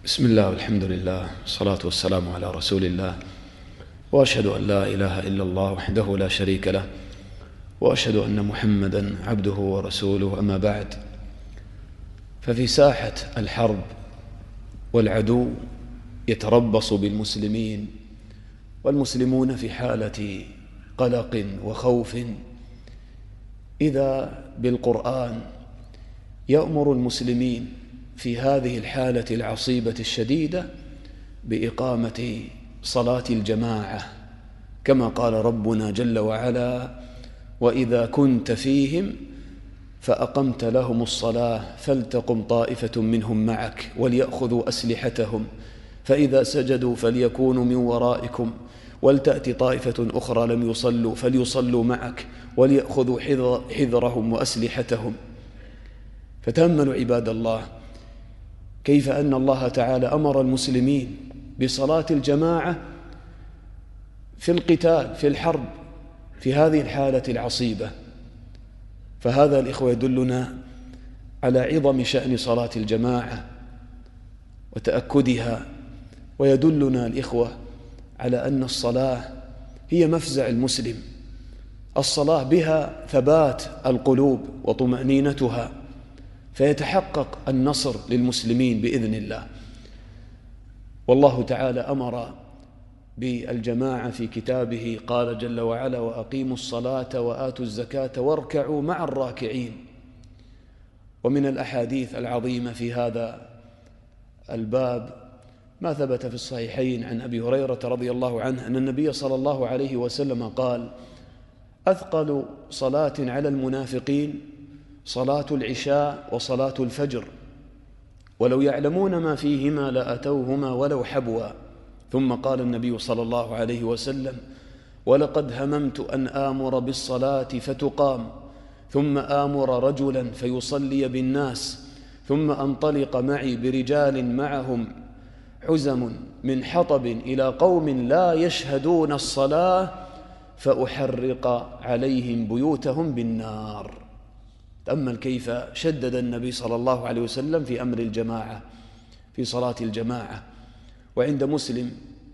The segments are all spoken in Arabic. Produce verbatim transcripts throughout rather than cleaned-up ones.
بسم الله والحمد لله والصلاة والسلام على رسول الله، وأشهد أن لا إله إلا الله وحده لا شريك له، وأشهد أن محمدًا عبده ورسوله. أما بعد، ففي ساحة الحرب والعدو يتربص بالمسلمين، والمسلمون في حالة قلق وخوف، إذا بالقرآن يأمر المسلمين في هذه الحالة العصيبة الشديدة بإقامة صلاة الجماعة، كما قال ربنا جل وعلا: وإذا كنت فيهم فأقمت لهم الصلاة فلتقم طائفة منهم معك وليأخذوا أسلحتهم فإذا سجدوا فليكونوا من ورائكم ولتأتي طائفة أخرى لم يصلوا فليصلوا معك وليأخذوا حذرهم وأسلحتهم. فتأملوا عباد الله كيف أن الله تعالى أمر المسلمين بصلاة الجماعة في القتال في الحرب في هذه الحالة العصيبة. فهذا الإخوة يدلنا على عظم شأن صلاة الجماعة وتأكدها، ويدلنا الإخوة على أن الصلاة هي مفزع المسلم. الصلاة بها ثبات القلوب وطمأنينتها، فيتحقق النصر للمسلمين بإذن الله. والله تعالى أمر بالجماعة في كتابه، قال جل وعلا: وأقيموا الصلاة وآتوا الزكاة واركعوا مع الراكعين. ومن الأحاديث العظيمة في هذا الباب ما ثبت في الصحيحين عن أبي هريرة رضي الله عنه أن النبي صلى الله عليه وسلم قال: أثقل صلاة على المنافقين صلاة العشاء وصلاة الفجر، ولو يعلمون ما فيهما لأتوهما ولو حبوا. ثم قال النبي صلى الله عليه وسلم: ولقد هممت أن آمر بالصلاة فتقام، ثم آمر رجلا فيصلي بالناس، ثم أنطلق معي برجال معهم حزم من حطب إلى قوم لا يشهدون الصلاة فأحرق عليهم بيوتهم بالنار. تأمل كيف شدد النبي صلى الله عليه وسلم في أمر الجماعة في صلاة الجماعة. وعند مسلم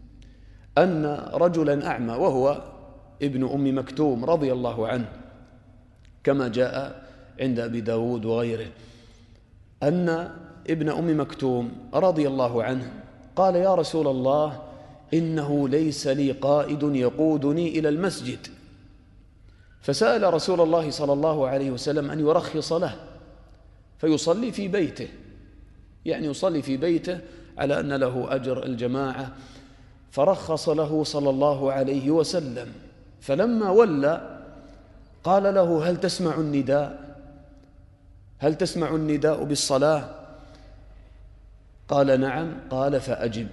أن رجلا أعمى وهو ابن أم مكتوم رضي الله عنه، كما جاء عند أبي داود وغيره، أن ابن أم مكتوم رضي الله عنه قال: يا رسول الله، إنه ليس لي قائد يقودني إلى المسجد. فسأل رسول الله صلى الله عليه وسلم أن يرخص له فيصلي في بيته، يعني يصلي في بيته على أن له أجر الجماعة. فرخص له صلى الله عليه وسلم، فلما ولى قال له: هل تسمع النداء؟ هل تسمع النداء بالصلاة؟ قال: نعم. قال: فأجب.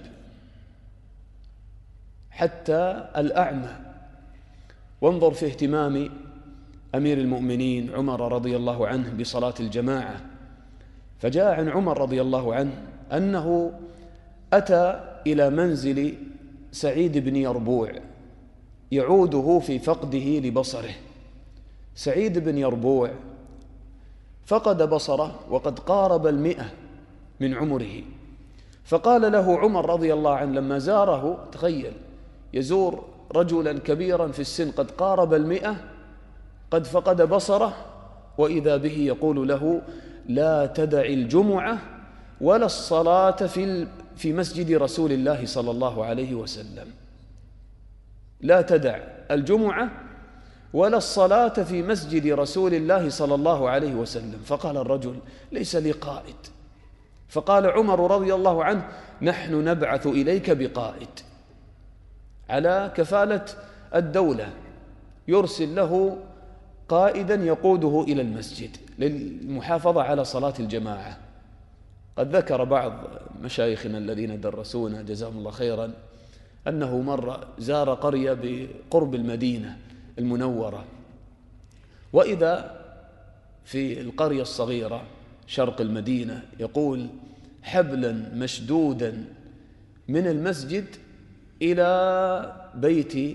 حتى الأعمى. وانظر في اهتمام أمير المؤمنين عمر رضي الله عنه بصلاة الجماعة. فجاء عن عمر رضي الله عنه أنه أتى إلى منزل سعيد بن يربوع يعوده في فقده لبصره. سعيد بن يربوع فقد بصره وقد قارب المئة من عمره. فقال له عمر رضي الله عنه لما زاره، تخيل يزور رجلا كبيرا في السن قد قارب المئة قد فقد بصره، وإذا به يقول له: لا تدع الجمعة ولا الصلاة في في مسجد رسول الله صلى الله عليه وسلم. لا تدع الجمعة ولا الصلاة في مسجد رسول الله صلى الله عليه وسلم. فقال الرجل: ليس لي قائد. فقال عمر رضي الله عنه: نحن نبعث إليك بقائد على كفالة الدولة، يرسل له قائدا يقوده إلى المسجد للمحافظة على صلاة الجماعة. قد ذكر بعض مشايخنا الذين درسونا جزاهم الله خيرا أنه مرة زار قرية بقرب المدينة المنورة، وإذا في القرية الصغيرة شرق المدينة يقول حبلا مشدودا من المسجد إلى بيت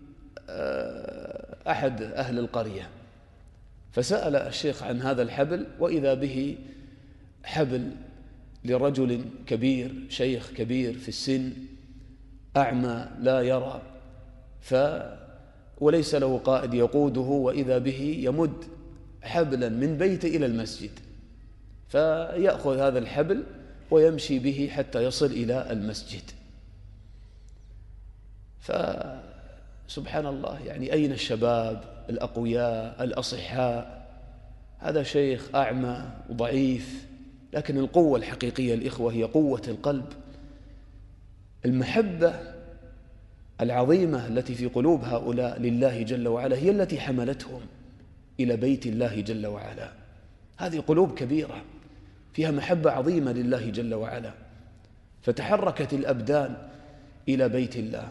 أحد أهل القرية. فسأل الشيخ عن هذا الحبل، وإذا به حبل لرجل كبير، شيخ كبير في السن، أعمى لا يرى، ف وليس له قائد يقوده، وإذا به يمد حبلا من بيته إلى المسجد، فيأخذ هذا الحبل ويمشي به حتى يصل إلى المسجد. فسبحان الله، يعني أين الشباب الأقوياء الأصحاء؟ هذا شيخ أعمى وضعيف، لكن القوة الحقيقية الإخوة هي قوة القلب، المحبة العظيمة التي في قلوب هؤلاء لله جل وعلا هي التي حملتهم إلى بيت الله جل وعلا. هذه قلوب كبيرة فيها محبة عظيمة لله جل وعلا، فتحركت الأبدان إلى بيت الله.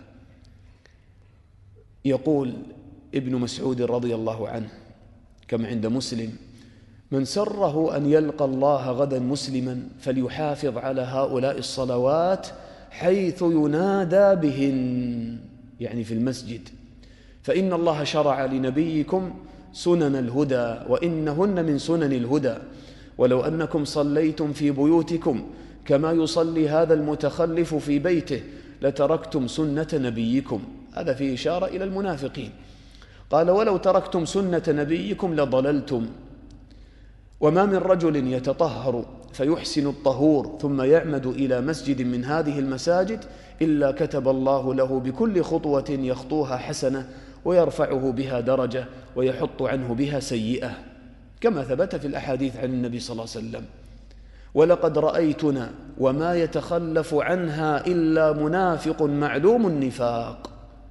يقول ابن مسعود رضي الله عنه كما عند مسلم: من سره أن يلقى الله غدا مسلما فليحافظ على هؤلاء الصلوات حيث ينادى بهن، يعني في المسجد، فإن الله شرع لنبيكم سنن الهدى وإنهن من سنن الهدى، ولو أنكم صليتم في بيوتكم كما يصلي هذا المتخلف في بيته لتركتم سنة نبيكم. هذا فيه إشارة إلى المنافقين. قال: ولو تركتم سنة نبيكم لضللتم. وما من رجل يتطهر فيحسن الطهور ثم يعمد إلى مسجد من هذه المساجد إلا كتب الله له بكل خطوة يخطوها حسنة ويرفعه بها درجة ويحط عنه بها سيئة، كما ثبت في الأحاديث عن النبي صلى الله عليه وسلم: ولقد رأيتنا وما يتخلف عنها إلا منافق معلوم النفاق.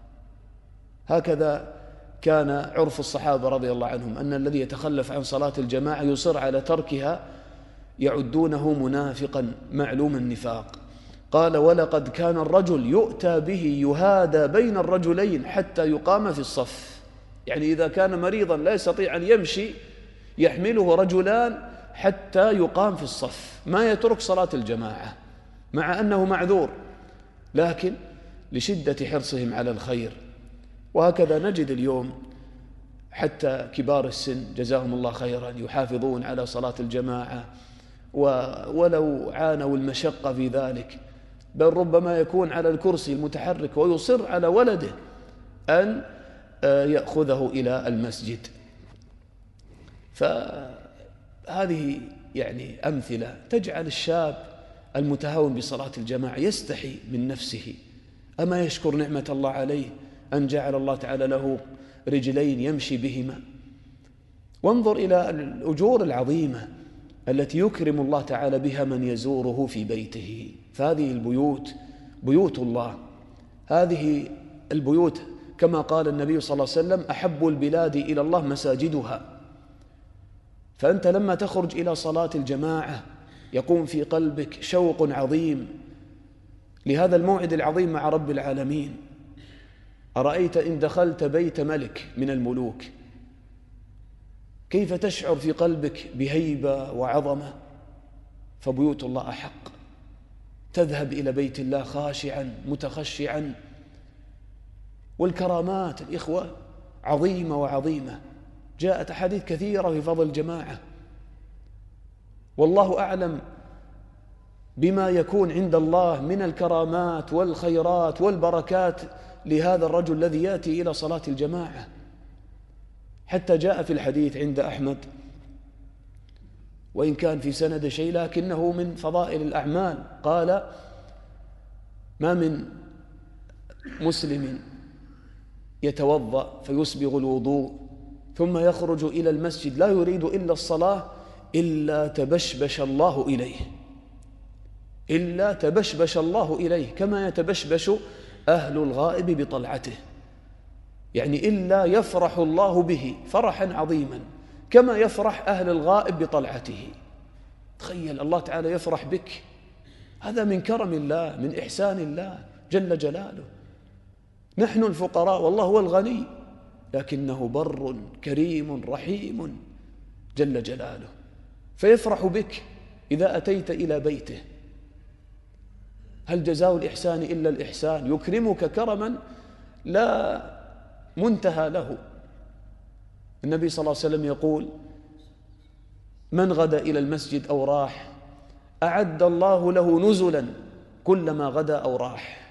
هكذا كان عرف الصحابة رضي الله عنهم، أن الذي يتخلف عن صلاة الجماعة يصر على تركها يعدونه منافقا معلوم النفاق. قال: ولقد كان الرجل يؤتى به يهادى بين الرجلين حتى يقام في الصف، يعني إذا كان مريضا لا يستطيع أن يمشي يحمله رجلان حتى يقام في الصف، ما يترك صلاة الجماعة مع أنه معذور، لكن لشدة حرصهم على الخير. وهكذا نجد اليوم حتى كبار السن جزاهم الله خيرا يحافظون على صلاة الجماعة، ولو عانوا المشقة في ذلك، بل ربما يكون على الكرسي المتحرك ويصر على ولده أن يأخذه إلى المسجد. فهذه يعني أمثلة تجعل الشاب المتهاون بصلاة الجماعة يستحي من نفسه، أما يشكر نعمة الله عليه أن جعل الله تعالى له رجلين يمشي بهما. وانظر إلى الأجور العظيمة التي يكرم الله تعالى بها من يزوره في بيته. فهذه البيوت بيوت الله، هذه البيوت كما قال النبي صلى الله عليه وسلم: أحب البلاد إلى الله مساجدها. فأنت لما تخرج إلى صلاة الجماعة يقوم في قلبك شوق عظيم لهذا الموعد العظيم مع رب العالمين. أرأيت إن دخلت بيت ملك من الملوك كيف تشعر في قلبك بهيبة وعظمة؟ فبيوت الله أحق. تذهب إلى بيت الله خاشعا متخشعا. والكرامات الإخوة عظيمة وعظيمة، جاءت أحاديث كثيرة في فضل الجماعة، والله أعلم بما يكون عند الله من الكرامات والخيرات والبركات لهذا الرجل الذي يأتي إلى صلاة الجماعة. حتى جاء في الحديث عند أحمد، وإن كان في سند شيء لكنه من فضائل الأعمال، قال: ما من مسلم يتوضأ فيسبغ الوضوء ثم يخرج إلى المسجد لا يريد إلا الصلاة إلا تبشبش الله إليه، إلا تبشبش الله إليه كما يتبشبش أهل الغائب بطلعته، يعني إلا يفرح الله به فرحا عظيما كما يفرح أهل الغائب بطلعته. تخيل الله تعالى يفرح بك، هذا من كرم الله، من إحسان الله جل جلاله. نحن الفقراء والله هو الغني، لكنه بر كريم رحيم جل جلاله، فيفرح بك إذا أتيت إلى بيته. هل جزاء الإحسان إلا الإحسان؟ يكرمك كرما لا منتهى له. النبي صلى الله عليه وسلم يقول: من غدا إلى المسجد أو راح أعد الله له نزلا كلما غدا أو راح.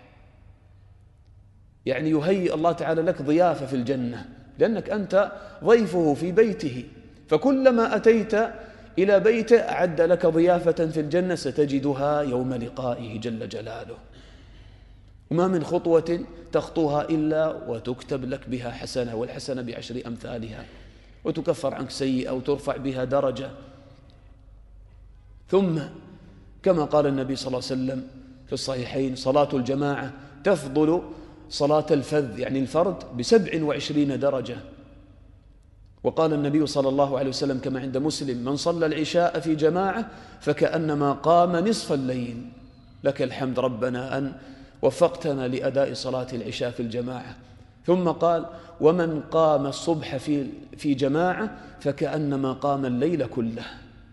يعني يهيئ الله تعالى لك ضيافة في الجنة، لأنك أنت ضيفه في بيته، فكلما أتيت إلى بيته أعد لك ضيافة في الجنة ستجدها يوم لقائه جل جلاله. وما من خطوة تخطوها إلا وتكتب لك بها حسنة، والحسنة بعشر أمثالها، وتكفر عنك سيئة وترفع بها درجة. ثم كما قال النبي صلى الله عليه وسلم في الصحيحين: صلاة الجماعة تفضل صلاة الفذ، يعني الفرد، بسبع وعشرين درجة. وقال النبي صلى الله عليه وسلم كما عند مسلم: من صلى العشاء في جماعة فكأنما قام نصف الليل. لك الحمد ربنا أن وفقتنا لأداء صلاة العشاء في الجماعة. ثم قال: ومن قام الصبح في في جماعة فكأنما قام الليل كله.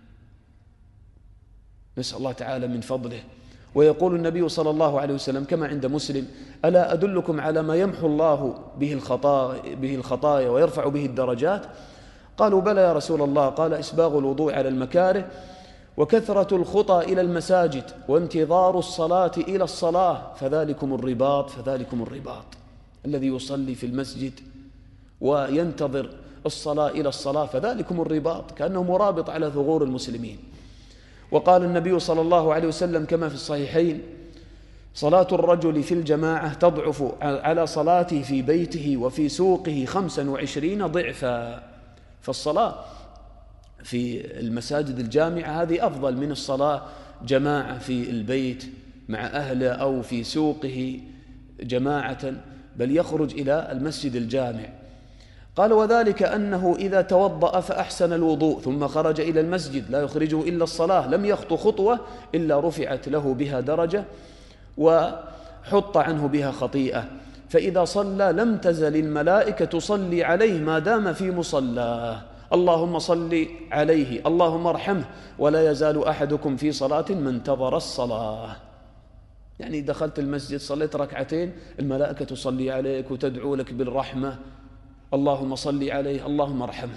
نسأل الله تعالى من فضله. ويقول النبي صلى الله عليه وسلم كما عند مسلم: ألا أدلكم على ما يمحو الله به الخطايا, به الخطايا ويرفع به الدرجات؟ قالوا: بلى يا رسول الله. قال: إسباغ الوضوء على المكاره، وكثرة الخطى إلى المساجد، وانتظار الصلاة إلى الصلاة، فذلكم الرباط فذلكم الرباط. الذي يصلي في المسجد وينتظر الصلاة إلى الصلاة فذلكم الرباط، كأنه مرابط على ثغور المسلمين. وقال النبي صلى الله عليه وسلم كما في الصحيحين: صلاة الرجل في الجماعة تضعف على صلاته في بيته وفي سوقه خمسا وعشرين ضعفا. فالصلاة في المساجد الجامعة هذه أفضل من الصلاة جماعة في البيت مع أهله أو في سوقه جماعة، بل يخرج إلى المسجد الجامع. قال: وذلك أنه إذا توضأ فأحسن الوضوء ثم خرج إلى المسجد لا يخرجه إلا الصلاة لم يخطو خطوة إلا رفعت له بها درجة وحط عنه بها خطيئة، فإذا صلى لم تزل الملائكة تصلي عليه ما دام في مصلاه: اللهم صل عليه، اللهم ارحمه، ولا يزال أحدكم في صلاة ما انتظر الصلاة. يعني دخلت المسجد صليت ركعتين الملائكة تصلي عليك وتدعو لك بالرحمة: اللهم صل عليه، اللهم ارحمه.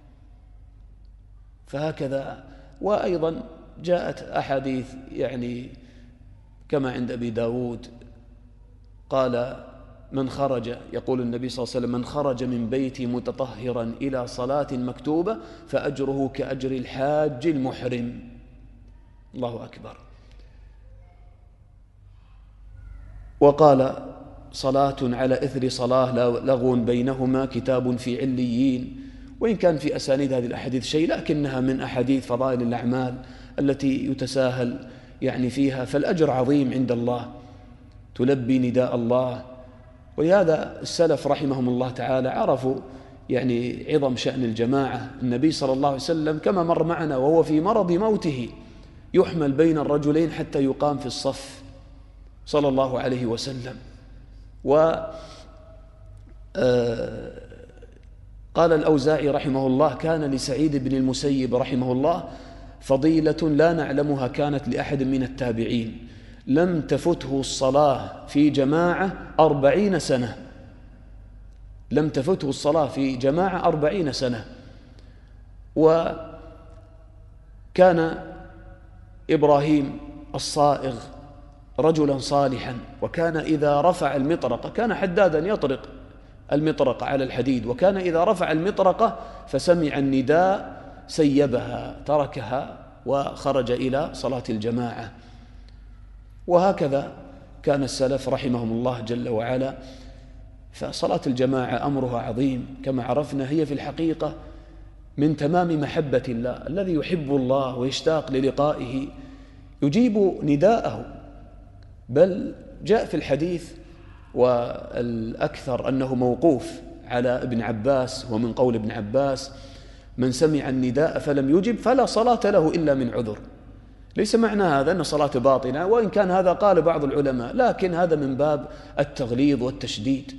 فهكذا. وأيضا جاءت أحاديث يعني كما عند أبي داود قال: من خرج، يقول النبي صلى الله عليه وسلم: من خرج من بيتي متطهرا إلى صلاة مكتوبة فأجره كأجر الحاج المحرم. الله أكبر. وقال: صلاة على إثر صلاة لغو بينهما كتاب في عليين. وإن كان في أسانيد هذه الأحاديث شيء، لكنها من أحاديث فضائل الأعمال التي يتساهل يعني فيها، فالأجر عظيم عند الله، تلبي نداء الله. ولهذا السلف رحمهم الله تعالى عرفوا يعني عظم شأن الجماعة. النبي صلى الله عليه وسلم كما مر معنا وهو في مرض موته يحمل بين الرجلين حتى يقام في الصف صلى الله عليه وسلم. و قال الأوزاعي رحمه الله: كان لسعيد بن المسيب رحمه الله فضيلة لا نعلمها كانت لأحد من التابعين، لم تفته الصلاة في جماعة أربعين سنة. لم تفته الصلاة في جماعة أربعين سنة. وكان إبراهيم الصائغ رجلا صالحا، وكان إذا رفع المطرقة، كان حدادا يطرق المطرقة على الحديد، وكان إذا رفع المطرقة فسمع النداء سيبها تركها وخرج إلى صلاة الجماعة. وهكذا كان السلف رحمهم الله جل وعلا. فصلاة الجماعة أمرها عظيم كما عرفنا، هي في الحقيقة من تمام محبة الله. الذي يحب الله ويشتاق للقائه يجيب نداءه. بل جاء في الحديث، والأكثر أنه موقوف على ابن عباس، ومن قول ابن عباس: من سمع النداء فلم يجب فلا صلاة له إلا من عذر. ليس معنى هذا أن صلاة باطلة، وإن كان هذا قال بعض العلماء، لكن هذا من باب التغليظ والتشديد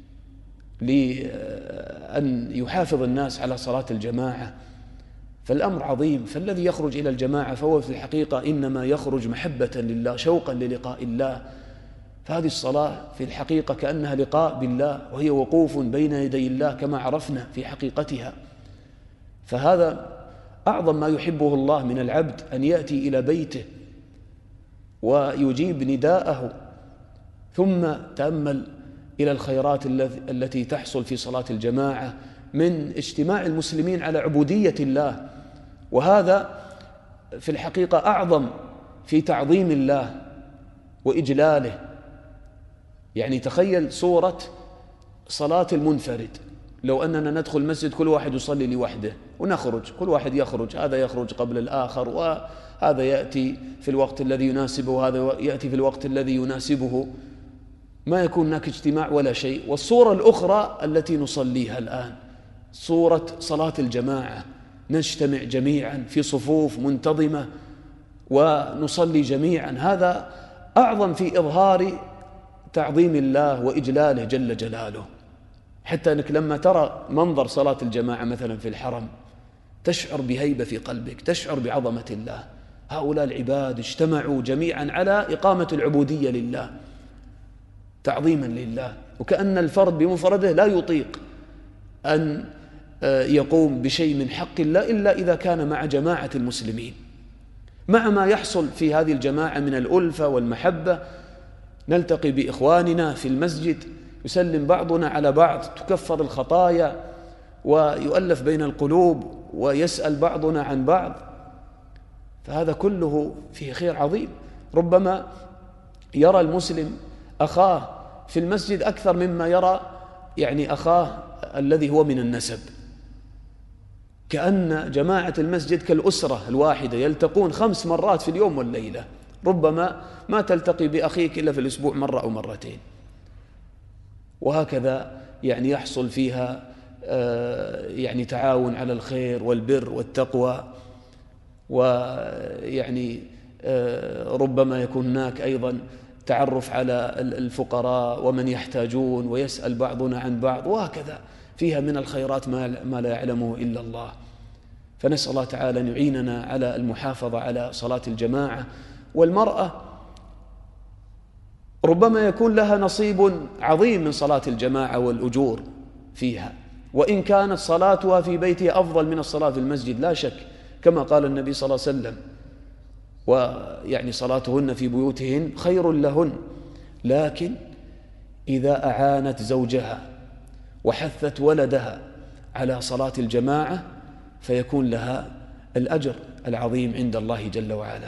لأن يحافظ الناس على صلاة الجماعة. فالأمر عظيم. فالذي يخرج إلى الجماعة فهو في الحقيقة إنما يخرج محبة لله، شوقا للقاء الله. فهذه الصلاة في الحقيقة كأنها لقاء بالله، وهي وقوف بين يدي الله كما عرفنا في حقيقتها. فهذا أعظم ما يحبه الله من العبد، أن يأتي إلى بيته ويجيب نداءه. ثم تأمل إلى الخيرات التي تحصل في صلاة الجماعة من اجتماع المسلمين على عبودية الله، وهذا في الحقيقة أعظم في تعظيم الله وإجلاله. يعني تخيل صورة صلاة المنفرد، لو أننا ندخل المسجد كل واحد يصلي لوحده ونخرج، كل واحد يخرج، هذا يخرج قبل الآخر، وهذا يأتي في الوقت الذي يناسبه وهذا يأتي في الوقت الذي يناسبه، ما يكون هناك اجتماع ولا شيء. والصورة الأخرى التي نصليها الآن صورة صلاة الجماعة، نجتمع جميعا في صفوف منتظمة ونصلي جميعا، هذا أعظم في إظهار تعظيم الله وإجلاله جل جلاله. حتى أنك لما ترى منظر صلاة الجماعة مثلا في الحرم تشعر بهيبة في قلبك، تشعر بعظمة الله. هؤلاء العباد اجتمعوا جميعا على إقامة العبودية لله، تعظيما لله، وكأن الفرد بمفرده لا يطيق أن يقوم بشيء من حق الله إلا إذا كان مع جماعة المسلمين. مع ما يحصل في هذه الجماعة من الألفة والمحبة، نلتقي بإخواننا في المسجد، يسلم بعضنا على بعض، تكفر الخطايا ويؤلف بين القلوب ويسأل بعضنا عن بعض، فهذا كله فيه خير عظيم. ربما يرى المسلم أخاه في المسجد أكثر مما يرى يعني أخاه الذي هو من النسب، كأن جماعة المسجد كالأسرة الواحدة، يلتقون خمس مرات في اليوم والليلة، ربما ما تلتقي بأخيك إلا في الأسبوع مرة أو مرتين. وهكذا يعني يحصل فيها يعني تعاون على الخير والبر والتقوى، ويعني ربما يكون هناك أيضا تعرف على الفقراء ومن يحتاجون، ويسأل بعضنا عن بعض، وهكذا فيها من الخيرات ما لا يعلمه إلا الله. فنسأل الله تعالى أن يعيننا على المحافظة على صلاة الجماعة. والمرأة ربما يكون لها نصيب عظيم من صلاة الجماعة والأجور فيها، وإن كانت صلاتها في بيتها أفضل من الصلاة في المسجد لا شك، كما قال النبي صلى الله عليه وسلم: ويعني صلاتهن في بيوتهن خير لهن، لكن إذا أعانت زوجها وحثت ولدها على صلاة الجماعة فيكون لها الأجر العظيم عند الله جل وعلا،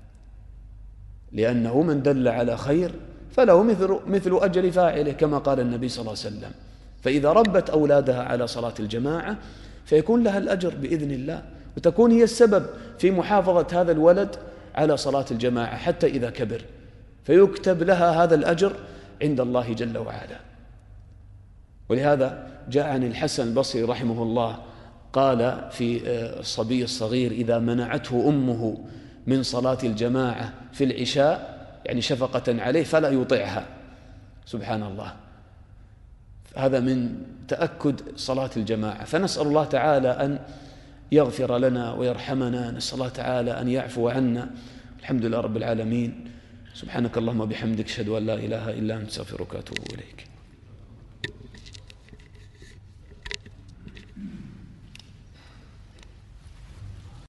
لأنه من دل على خير فله مثل, مثل أجر فاعله، كما قال النبي صلى الله عليه وسلم. فإذا ربت أولادها على صلاة الجماعة فيكون لها الأجر بإذن الله، وتكون هي السبب في محافظة هذا الولد على صلاة الجماعة حتى إذا كبر، فيكتب لها هذا الأجر عند الله جل وعلا. ولهذا جاء عن الحسن البصري رحمه الله قال في الصبي الصغير إذا منعته أمه من صلاة الجماعة في العشاء، يعني شفقة عليه، فلا يطيعها. سبحان الله، هذا من تأكد صلاة الجماعة. فنسأل الله تعالى أن يغفر لنا ويرحمنا، نسأل الله تعالى أن يعفو عنا. الحمد لله رب العالمين. سبحانك اللهم وبحمدك، أشهد أن لا إله إلا أنت، أستغفرك وأتوب إليك.